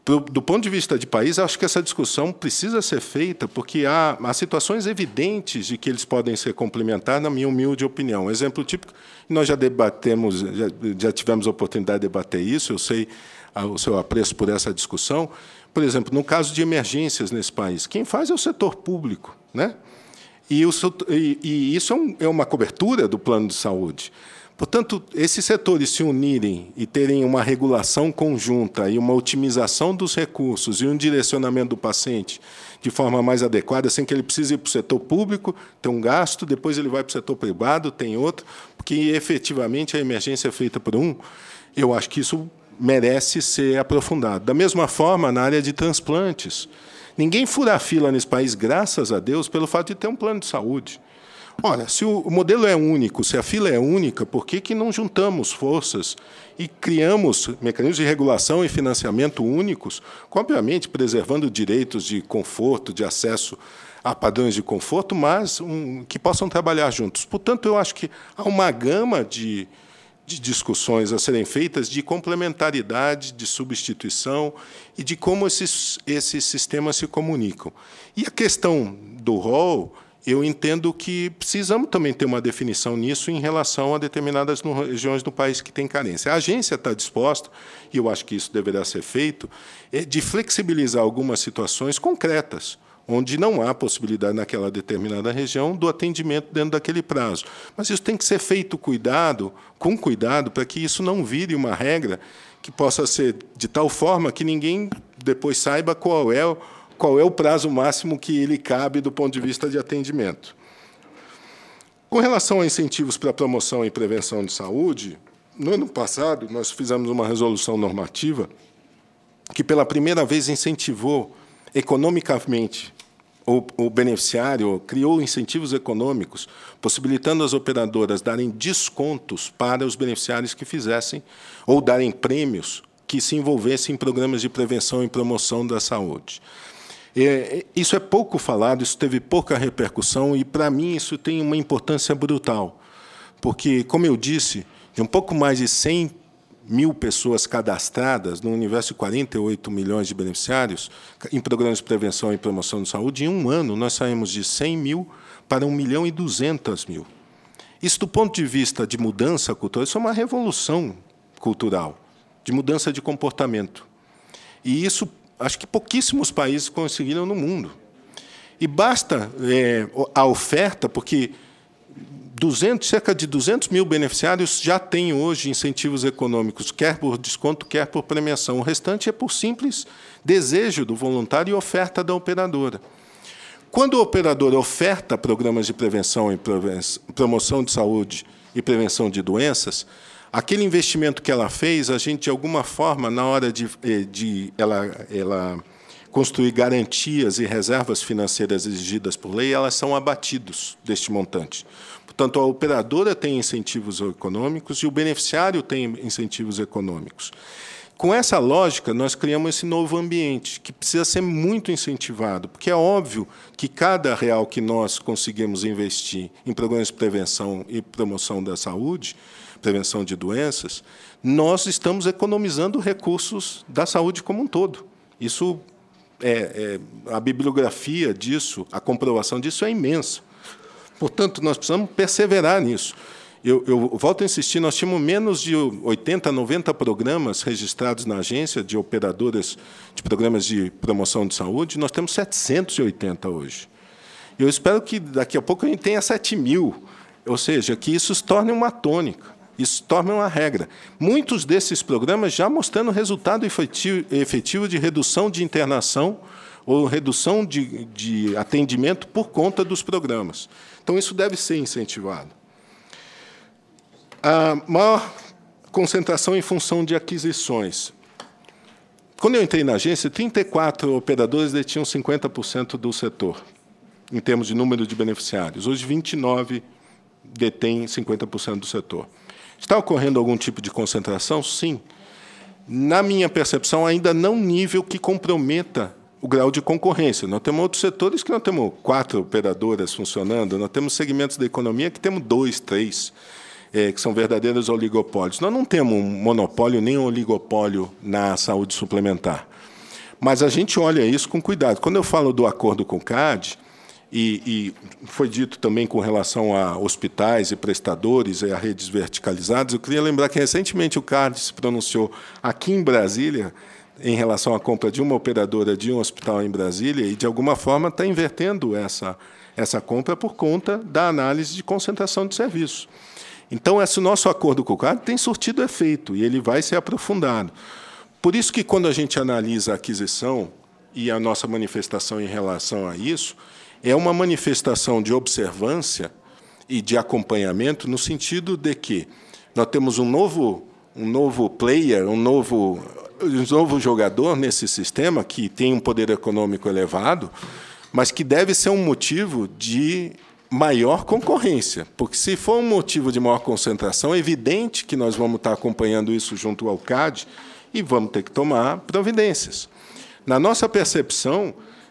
Do ponto de vista de país, acho que essa discussão precisa ser feita, porque há situações evidentes de que eles podem ser complementares, na minha humilde opinião. Um exemplo típico, nós já debatemos, já tivemos a oportunidade de debater isso, eu sei o seu apreço por essa discussão. Por exemplo, no caso de emergências nesse país, quem faz é o setor público, né? E isso é uma cobertura do plano de saúde. Portanto, esses setores se unirem e terem uma regulação conjunta e uma otimização dos recursos e um direcionamento do paciente de forma mais adequada, sem que ele precise ir para o setor público, ter um gasto, depois ele vai para o setor privado, tem outro, porque, efetivamente, a emergência é feita por um, eu acho que isso merece ser aprofundado. Da mesma forma, na área de transplantes. Ninguém fura a fila nesse país, graças a Deus, pelo fato de ter um plano de saúde. Ora, se o modelo é único, se a fila é única, por que não juntamos forças e criamos mecanismos de regulação e financiamento únicos, obviamente preservando direitos de conforto, de acesso a padrões de conforto, mas que possam trabalhar juntos? Portanto, eu acho que há uma gama de discussões a serem feitas de complementaridade, de substituição e de como esses sistemas se comunicam. E a questão do rol, eu entendo que precisamos também ter uma definição nisso em relação a determinadas regiões do país que têm carência. A agência está disposta, e eu acho que isso deverá ser feito, de flexibilizar algumas situações concretas, onde não há possibilidade naquela determinada região do atendimento dentro daquele prazo. Mas isso tem que ser feito com cuidado, para que isso não vire uma regra que possa ser de tal forma que ninguém depois saiba qual é o prazo máximo que ele cabe do ponto de vista de atendimento. Com relação a incentivos para promoção e prevenção de saúde, no ano passado, nós fizemos uma resolução normativa que, pela primeira vez, incentivou economicamente o beneficiário, criou incentivos econômicos, possibilitando as operadoras darem descontos para os beneficiários que fizessem, ou darem prêmios que se envolvessem em programas de prevenção e promoção da saúde. Isso é pouco falado, isso teve pouca repercussão, e, para mim, isso tem uma importância brutal, porque, como eu disse, de um pouco mais de 100 mil pessoas cadastradas, no universo de 48 milhões de beneficiários, em programas de prevenção e promoção de saúde, em um ano nós saímos de 100 mil para 1.200.000. Isso, do ponto de vista de mudança cultural, isso é uma revolução cultural, de mudança de comportamento. E isso, acho que pouquíssimos países conseguiram no mundo. E basta a oferta, porque cerca de 200 mil beneficiários já têm hoje incentivos econômicos, quer por desconto, quer por premiação. O restante é por simples desejo do voluntário e oferta da operadora. Quando a operadora oferta programas de prevenção e promoção de saúde e prevenção de doenças, aquele investimento que ela fez, a gente, de alguma forma, na hora de ela construir garantias e reservas financeiras exigidas por lei, elas são abatidos deste montante. Portanto, a operadora tem incentivos econômicos e o beneficiário tem incentivos econômicos. Com essa lógica, nós criamos esse novo ambiente, que precisa ser muito incentivado, porque é óbvio que cada real que nós conseguimos investir em programas de prevenção e promoção da saúde, prevenção de doenças, nós estamos economizando recursos da saúde como um todo. Isso a bibliografia disso, a comprovação disso é imensa. Portanto, nós precisamos perseverar nisso. Eu volto a insistir, nós tínhamos menos de 80, 90 programas registrados na agência de operadoras de programas de promoção de saúde, nós temos 780 hoje. Eu espero que, daqui a pouco, a gente tenha 7.000, ou seja, que isso se torne uma tônica, isso se torne uma regra. Muitos desses programas já mostrando resultado efetivo de redução de internação ou redução de atendimento por conta dos programas. Então, isso deve ser incentivado. A maior concentração em função de aquisições. Quando eu entrei na agência, 34 operadores detinham 50% do setor, em termos de número de beneficiários. Hoje, 29 detêm 50% do setor. Está ocorrendo algum tipo de concentração? Sim. Na minha percepção, ainda não nível que comprometa o grau de concorrência. Nós temos outros setores que nós temos 4 operadoras funcionando, nós temos segmentos da economia que temos 2, 3, que são verdadeiros oligopólios. Nós não temos um monopólio nem um oligopólio na saúde suplementar. Mas a gente olha isso com cuidado. Quando eu falo do acordo com o CAD, e foi dito também com relação a hospitais e prestadores e a redes verticalizadas, eu queria lembrar que recentemente o CAD se pronunciou aqui em Brasília em relação à compra de uma operadora de um hospital em Brasília e, de alguma forma, está invertendo essa compra por conta da análise de concentração de serviços. Então, esse nosso acordo com o CAD tem surtido efeito e ele vai ser aprofundado. Por isso que, quando a gente analisa a aquisição e a nossa manifestação em relação a isso, é uma manifestação de observância e de acompanhamento no sentido de que nós temos um novo player, um novo jogador nesse sistema que tem um poder econômico elevado, mas que deve ser um motivo de maior concorrência, porque, se for um motivo de maior concentração, é evidente que nós vamos estar acompanhando isso junto ao CAD e vamos ter que tomar providências. Na nossa percepção,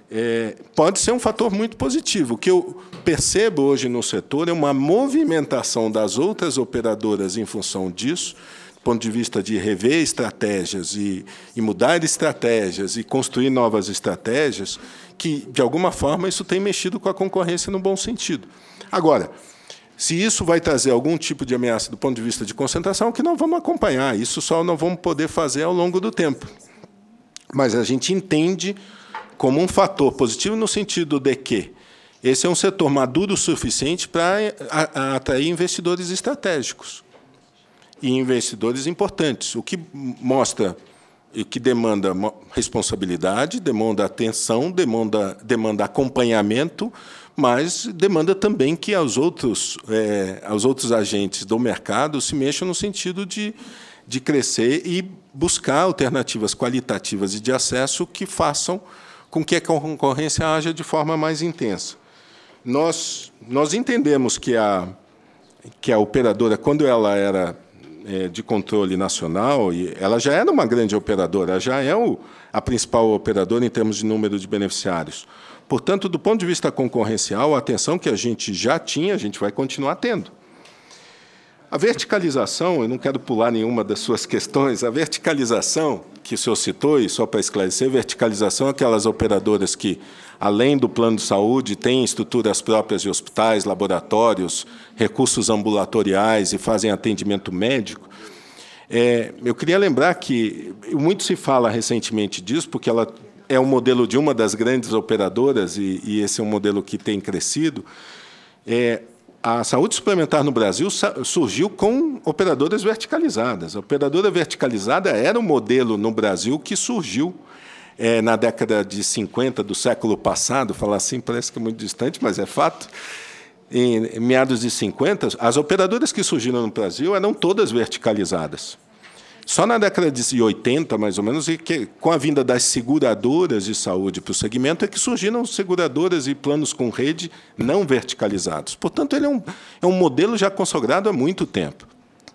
pode ser um fator muito positivo. O que eu percebo hoje no setor é uma movimentação das outras operadoras em função disso, do ponto de vista de rever estratégias e mudar estratégias e construir novas estratégias, que, de alguma forma, isso tem mexido com a concorrência no bom sentido. Agora, se isso vai trazer algum tipo de ameaça do ponto de vista de concentração, que não vamos acompanhar, isso só não vamos poder fazer ao longo do tempo. Mas a gente entende como um fator positivo no sentido de que esse é um setor maduro o suficiente para atrair investidores estratégicos e investidores importantes, o que mostra e que demanda responsabilidade, demanda atenção, demanda acompanhamento, mas demanda também que os outros agentes do mercado se mexam no sentido de crescer e buscar alternativas qualitativas e de acesso que façam com que a concorrência haja de forma mais intensa. Nós entendemos que a operadora, quando ela era de controle nacional, e ela já era uma grande operadora, já é a principal operadora em termos de número de beneficiários. Portanto, do ponto de vista concorrencial, a atenção que a gente já tinha, a gente vai continuar tendo. A verticalização, eu não quero pular nenhuma das suas questões, a verticalização que o senhor citou, e só para esclarecer, verticalização é aquelas operadoras que, além do plano de saúde, têm estruturas próprias de hospitais, laboratórios, recursos ambulatoriais e fazem atendimento médico. Eu queria lembrar que muito se fala recentemente disso, porque ela é um modelo de uma das grandes operadoras, e esse é um modelo que tem crescido. A saúde suplementar no Brasil surgiu com operadoras verticalizadas. A operadora verticalizada era um modelo no Brasil que surgiu na década de 50 do século passado. Falar assim parece que é muito distante, mas é fato. Em meados de 50, as operadoras que surgiram no Brasil eram todas verticalizadas. Só na década de 80, mais ou menos, e que, com a vinda das seguradoras de saúde para o segmento, é que surgiram seguradoras e planos com rede não verticalizados. Portanto, ele é um modelo já consagrado há muito tempo.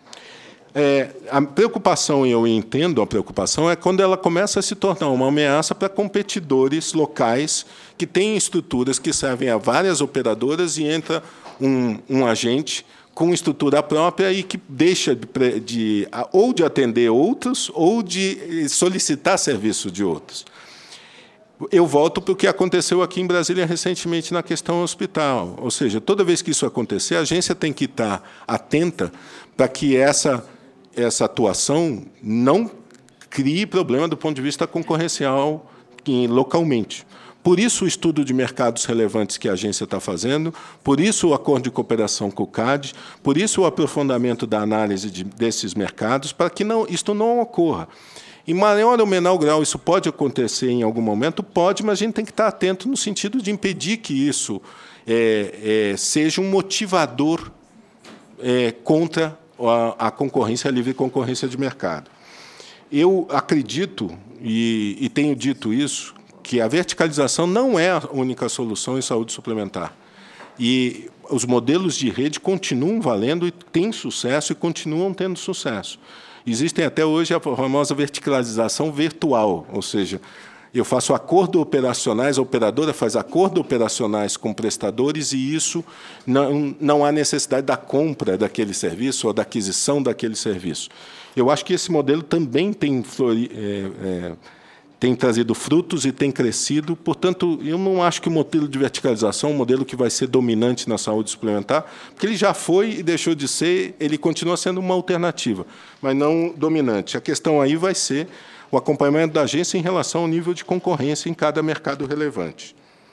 A preocupação, e eu entendo a preocupação, é quando ela começa a se tornar uma ameaça para competidores locais que têm estruturas que servem a várias operadoras e entra um agente com estrutura própria e que deixa ou de atender outros ou de solicitar serviço de outros. Eu volto para o que aconteceu aqui em Brasília recentemente na questão hospital. Ou seja, toda vez que isso acontecer, a agência tem que estar atenta para que essa atuação não crie problema do ponto de vista concorrencial localmente. Por isso, o estudo de mercados relevantes que a agência está fazendo, por isso o acordo de cooperação com o CAD, por isso o aprofundamento da análise desses mercados, para que isto não ocorra. Em maior ou menor grau, isso pode acontecer em algum momento? Pode, mas a gente tem que estar atento no sentido de impedir que isso seja um motivador contra a concorrência, a livre concorrência de mercado. Eu acredito, e tenho dito isso, que a verticalização não é a única solução em saúde suplementar. E os modelos de rede continuam valendo e têm sucesso e continuam tendo sucesso. Existem até hoje a famosa verticalização virtual, ou seja, eu faço acordos operacionais, a operadora faz acordos operacionais com prestadores e isso não há necessidade da compra daquele serviço ou da aquisição daquele serviço. Eu acho que esse modelo também tem tem trazido frutos e tem crescido. Portanto, eu não acho que o modelo de verticalização é um modelo que vai ser dominante na saúde suplementar, porque ele já foi e deixou de ser, ele continua sendo uma alternativa, mas não dominante. A questão aí vai ser o acompanhamento da agência em relação ao nível de concorrência em cada mercado relevante.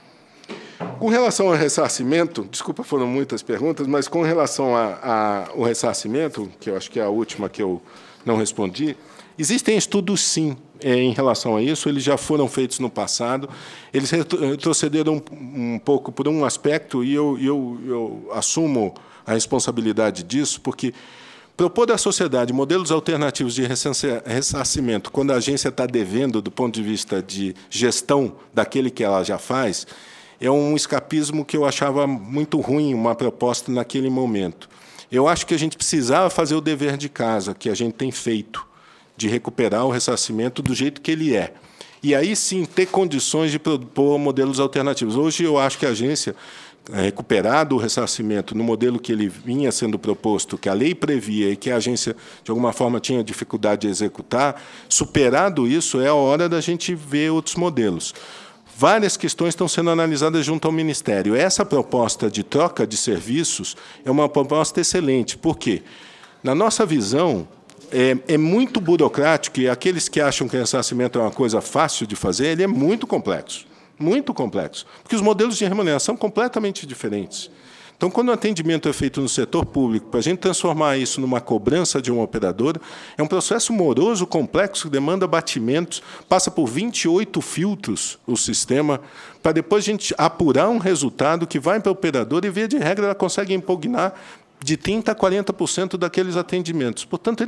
Com relação ao ressarcimento, desculpa, foram muitas perguntas, mas com relação ao ressarcimento, que eu acho que é a última que eu não respondi, existem estudos, sim, em relação a isso, eles já foram feitos no passado, eles retrocederam um pouco por um aspecto, e eu assumo a responsabilidade disso, porque propor à sociedade modelos alternativos de ressarcimento, quando a agência está devendo, do ponto de vista de gestão daquele que ela já faz, é um escapismo que eu achava muito ruim, uma proposta naquele momento. Eu acho que a gente precisava fazer o dever de casa, que a gente tem feito, de recuperar o ressarcimento do jeito que ele é. E aí, sim, ter condições de propor modelos alternativos. Hoje, eu acho que a agência, recuperado o ressarcimento no modelo que ele vinha sendo proposto, que a lei previa e que a agência, de alguma forma, tinha dificuldade de executar, superado isso, é a hora da gente ver outros modelos. Várias questões estão sendo analisadas junto ao Ministério. Essa proposta de troca de serviços é uma proposta excelente. Por quê? Na nossa visão, é muito burocrático, e aqueles que acham que o ressarcimento é uma coisa fácil de fazer, ele é muito complexo, porque os modelos de remuneração são completamente diferentes. Então, quando o atendimento é feito no setor público, para a gente transformar isso numa cobrança de uma operadora, é um processo moroso, complexo, que demanda batimentos, passa por 28 filtros o sistema, para depois a gente apurar um resultado que vai para a operadora e, via de regra, ela consegue impugnar de 30% a 40% daqueles atendimentos. Portanto,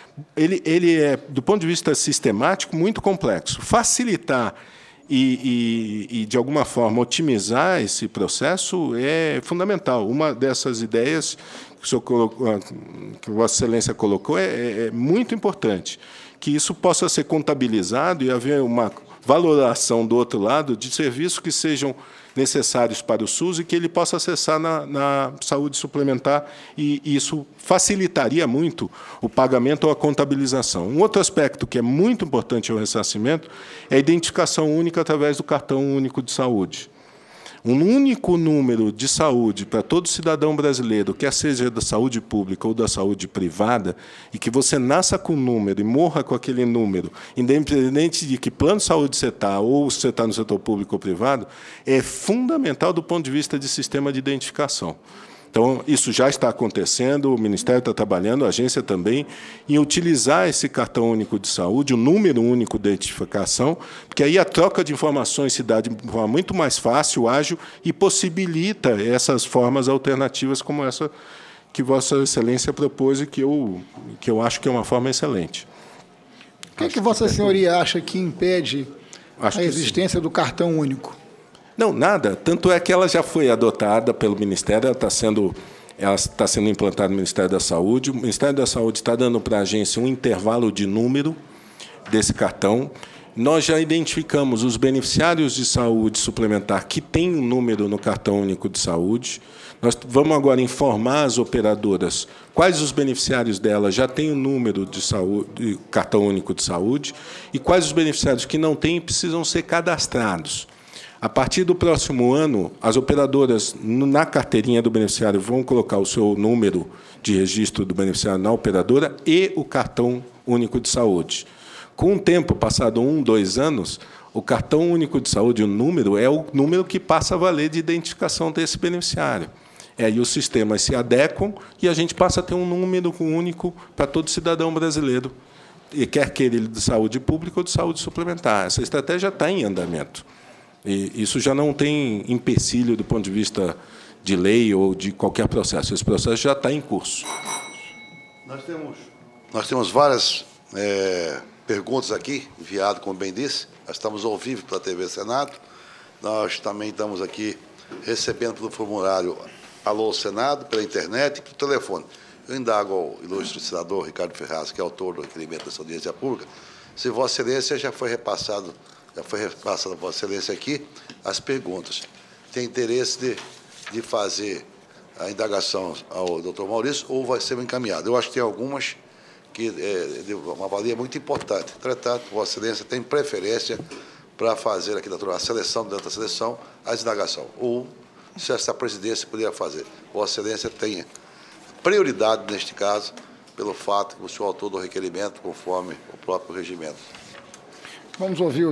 ele é, do ponto de vista sistemático, muito complexo. Facilitar e, de alguma forma, otimizar esse processo é fundamental. Uma dessas ideias que, o senhor colocou, que Vossa Excelência colocou é muito importante, que isso possa ser contabilizado e haver uma valoração do outro lado de serviços que sejam necessários para o SUS e que ele possa acessar na saúde suplementar, e isso facilitaria muito o pagamento ou a contabilização. Um outro aspecto que é muito importante ao ressarcimento é a identificação única através do cartão único de saúde. Um único número de saúde para todo cidadão brasileiro, quer seja da saúde pública ou da saúde privada, e que você nasça com um número e morra com aquele número, independente de que plano de saúde você está, ou se você está no setor público ou privado, é fundamental do ponto de vista de sistema de identificação. Então, isso já está acontecendo, o Ministério está trabalhando, a agência também, em utilizar esse cartão único de saúde, o número único de identificação, porque aí a troca de informações se dá de forma muito mais fácil, ágil, e possibilita essas formas alternativas como essa que Vossa Excelência propôs e que eu acho que é uma forma excelente. O que Vossa Senhoria acha que impede a existência do cartão único? Não, nada. Tanto é que ela já foi adotada pelo Ministério, ela está sendo implantada no Ministério da Saúde. O Ministério da Saúde está dando para a agência um intervalo de número desse cartão. Nós já identificamos os beneficiários de saúde suplementar que têm um número no cartão único de saúde. Nós vamos agora informar as operadoras quais os beneficiários dela já têm o número de saúde, cartão único de saúde, e quais os beneficiários que não têm precisam ser cadastrados. A partir do próximo ano, as operadoras, na carteirinha do beneficiário, vão colocar o seu número de registro do beneficiário na operadora e o cartão único de saúde. Com o tempo, passado 1, 2 anos, o cartão único de saúde, o número, é o número que passa a valer de identificação desse beneficiário. Aí os sistemas se adequam e a gente passa a ter um número único para todo cidadão brasileiro, e quer que ele de saúde pública ou de saúde suplementar. Essa estratégia está em andamento. E isso já não tem empecilho do ponto de vista de lei ou de qualquer processo. Esse processo já está em curso. Nós temos várias perguntas aqui, enviadas, como bem disse. Nós estamos ao vivo pela TV Senado. Nós também estamos aqui recebendo pelo formulário Alô Senado, pela internet e pelo telefone. Eu indago ao ilustre senador Ricardo Ferraz, que é autor do requerimento dessa audiência pública, se Vossa Excelência já foi repassada a Vossa Excelência aqui as perguntas. Tem interesse de fazer a indagação ao doutor Maurício ou vai ser encaminhado? Eu acho que tem algumas que é uma valia muito importante. Entretanto, Vossa Excelência tem preferência para fazer aqui a seleção, dentro da seleção, a indagação. Ou, se essa presidência poderia fazer. Vossa Excelência tem prioridade, neste caso, pelo fato que o senhor é autor do requerimento, conforme o próprio regimento. Vamos ouvir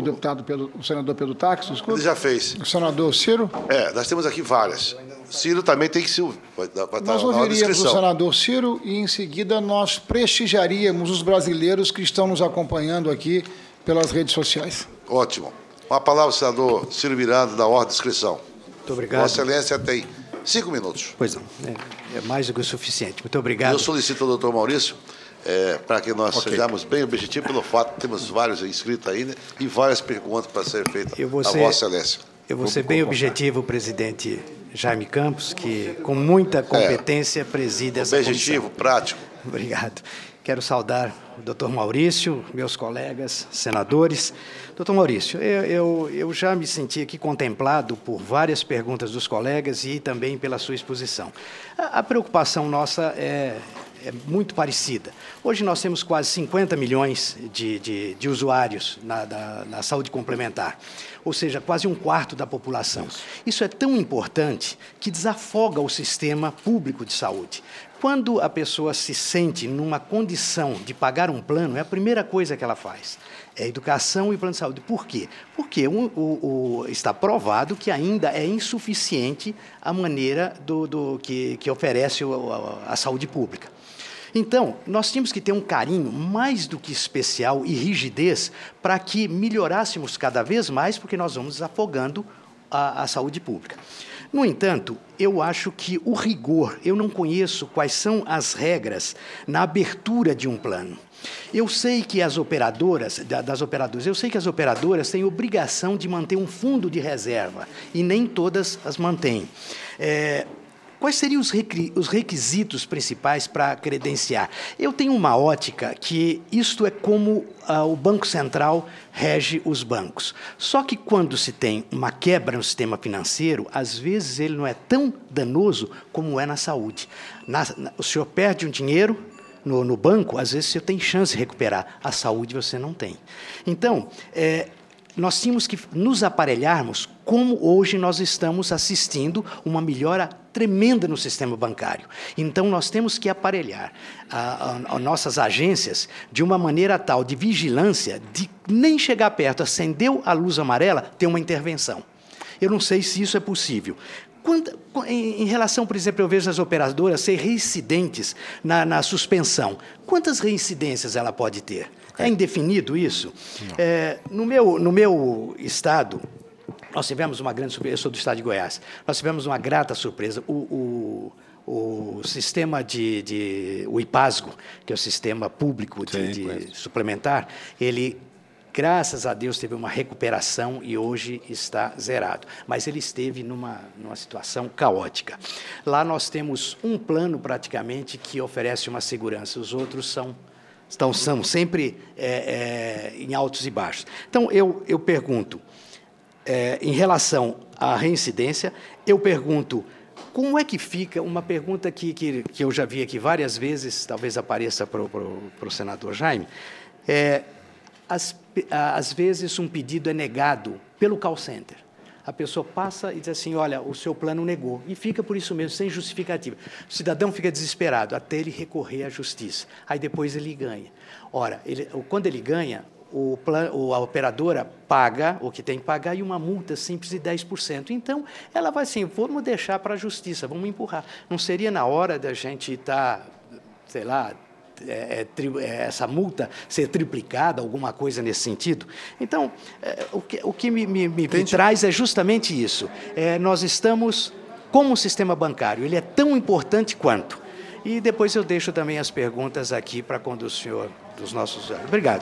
o senador Pedro Táxi, desculpe. Ele já fez. O senador Ciro? Nós temos aqui várias. Ciro também tem que ser. Nós ouviríamos o senador Ciro e, em seguida, nós prestigiaríamos os brasileiros que estão nos acompanhando aqui pelas redes sociais. Ótimo. Com a palavra, o senador Ciro Miranda, da ordem de inscrição. Muito obrigado. Vossa Excelência tem 5 minutos. Pois não, é mais do que o suficiente. Muito obrigado. Eu solicito ao doutor Maurício, para que nós sejamos bem objetivos, pelo fato que temos vários inscritos ainda e várias perguntas para ser feitas a Vossa Excelência. Eu vou ser bem objetivo, presidente Jaime Campos, que com muita competência preside essa comissão. Objetivo, prático. Obrigado. Quero saudar o doutor Maurício, meus colegas senadores. Doutor Maurício, eu já me senti aqui contemplado por várias perguntas dos colegas e também pela sua exposição. A preocupação nossa é muito parecida. Hoje nós temos quase 50 milhões de usuários na saúde complementar, ou seja, quase um quarto da população. Isso é tão importante que desafoga o sistema público de saúde. Quando a pessoa se sente numa condição de pagar um plano, é a primeira coisa que ela faz. É educação e plano de saúde. Por quê? Porque está provado que ainda é insuficiente a maneira que oferece a saúde pública. Então, nós tínhamos que ter um carinho mais do que especial e rigidez para que melhorássemos cada vez mais, porque nós vamos desafogando a saúde pública. No entanto, eu acho que o rigor, eu não conheço quais são as regras na abertura de um plano. Eu sei que as operadoras têm obrigação de manter um fundo de reserva, e nem todas as mantêm. Quais seriam os requisitos principais para credenciar? Eu tenho uma ótica que isto é como o Banco Central rege os bancos. Só que quando se tem uma quebra no sistema financeiro, às vezes ele não é tão danoso como é na saúde. O senhor perde um dinheiro no banco, às vezes você tem chance de recuperar. A saúde você não tem. Então, nós tínhamos que nos aparelharmos como hoje nós estamos assistindo uma melhora tremenda no sistema bancário. Então, nós temos que aparelhar as nossas agências de uma maneira tal de vigilância, de nem chegar perto, acendeu a luz amarela, ter uma intervenção. Eu não sei se isso é possível. Em relação, por exemplo, eu vejo as operadoras ser reincidentes na suspensão. Quantas reincidências ela pode ter? É indefinido isso? No meu estado, nós tivemos uma grande surpresa. Eu sou do estado de Goiás. Nós tivemos uma grata surpresa. O sistema o IPASGO, que é o sistema público de suplementar, ele, graças a Deus, teve uma recuperação e hoje está zerado. Mas ele esteve numa situação caótica. Lá nós temos um plano, praticamente, que oferece uma segurança. Os outros são sempre em altos e baixos. Então, eu pergunto, em relação à reincidência, eu pergunto, como é que fica, uma pergunta que eu já vi aqui várias vezes, talvez apareça para o senador Jaime, às vezes um pedido é negado pelo call center. A pessoa passa e diz assim, olha, o seu plano negou, e fica por isso mesmo, sem justificativa. O cidadão fica desesperado até ele recorrer à justiça. Aí depois ele ganha. Ora, quando ele ganha, a operadora paga o que tem que pagar e uma multa simples de 10%. Então, ela vai assim, vamos deixar para a justiça, vamos empurrar. Não seria na hora da gente estar, sei lá, essa multa ser triplicada, alguma coisa nesse sentido? Então, o que me traz é justamente isso. Nós estamos, como o sistema bancário, ele é tão importante quanto. E depois eu deixo também as perguntas aqui para quando o senhor, dos nossos... Obrigado.